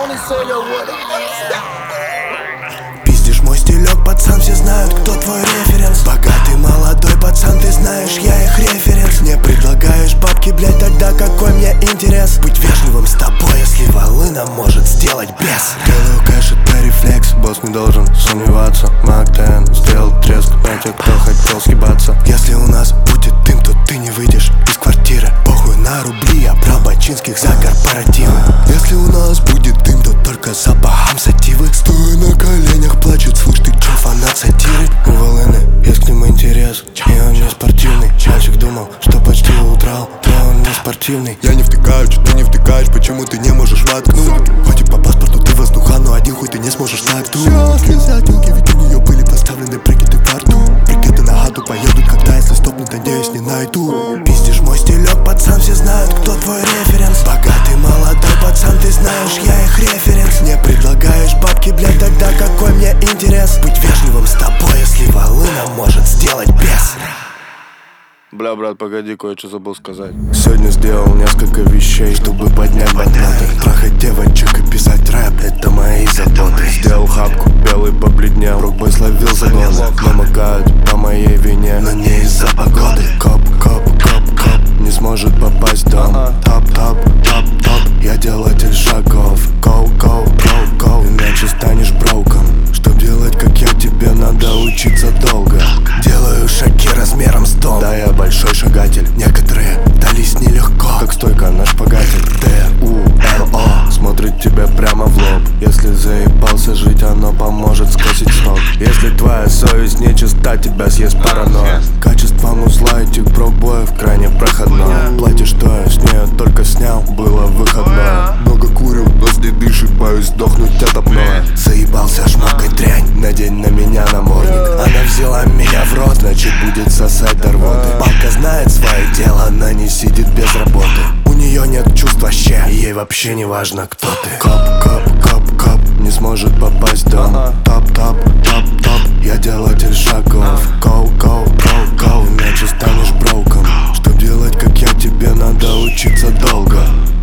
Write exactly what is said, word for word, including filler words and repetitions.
Пиздишь мой стилек, пацан, все знают, кто твой референс. Богатый молодой пацан, ты знаешь, я их референс. Мне предлагаешь бабки, блять, тогда какой мне интерес? Быть вежливым с тобой, если волына может сделать без. Делаю кэш, это рефлекс, босс не должен сомневаться. Мактен сделал треск на тех, кто хотел съебаться. Если у нас будет дым, то ты не выйдешь из квартиры. Похуй на рубли, я брал бачинских за корпоративы. Если у нас будет дым, то только запахом сативы. Стоя на коленях, плачет, слышь, ты чё, фанат сатиры? У волыны есть к ним интерес, и он не спортивный. Мальчик думал, что почти удрал, но он не спортивный. Я не втыкаю, что ты не втыкаешь, почему ты не можешь воткнуть? Хоть и по паспорту ты воздуха, но один хуй ты не сможешь нагнуть. Слезы отделки, ведь у нее были поставлены брекеты во рту. Брикеты на хату поедут, когда, если стопнут, надеюсь, не найду. Пиздишь мой стилек, пацан, все знают, кто твой референс. Богатый молодой пацан, ты знаешь, я их референс. Мне предлагаешь бабки, блять, тогда какой мне интерес? Быть вежливым с тобой, если волына может сделать без. Бля, брат, погоди, кое-что забыл сказать. Сегодня сделал несколько вещей, чтобы поднять батлаты. Трахать девочек и писать рэп, это мои заботы. Сделал хапку, белый побледнел, рукбой словил за глаза. Намокают по моей вине, но не из-за погоды. Коп, коп, коп, коп, не сможет попасть в дом. Топ, топ, топ, топ, я делатель шагов. Go, go, go, go, иначе станешь броуком. Чтоб делать, как я, тебе надо учиться долго. Делаю шаги размером с дом. Да, я большой шагатель. Некоторые дались нелегко, как стойка на шпагате. Д У Л О смотрит тебе прямо в лоб. Если заебался жить, оно поможет скосить срок. Если твоя совесть нечиста, тебя съест паранойя. Качество музла этих брок-боев крайне проходное. Платье, что я с нее только снял, было выходное. Много курю, нос не дышит, боюсь сдохнуть от апноэ. Заебался шмакать дрянь, надень на меня намордник. Она взяла меня в рот, значит будет сосать до рвоты. Бабка знает свое дело, она не сидит без работы. У нее нет чувств вообще, ей вообще не важно, кто ты. Коп, коп, коп, коп, не сможет попасть в дом. Топ, топ, топ, топ, я делатель шагов. Go, go, go, go, иначе станешь броуком. Чтоб делать, как я, тебе надо учиться долго.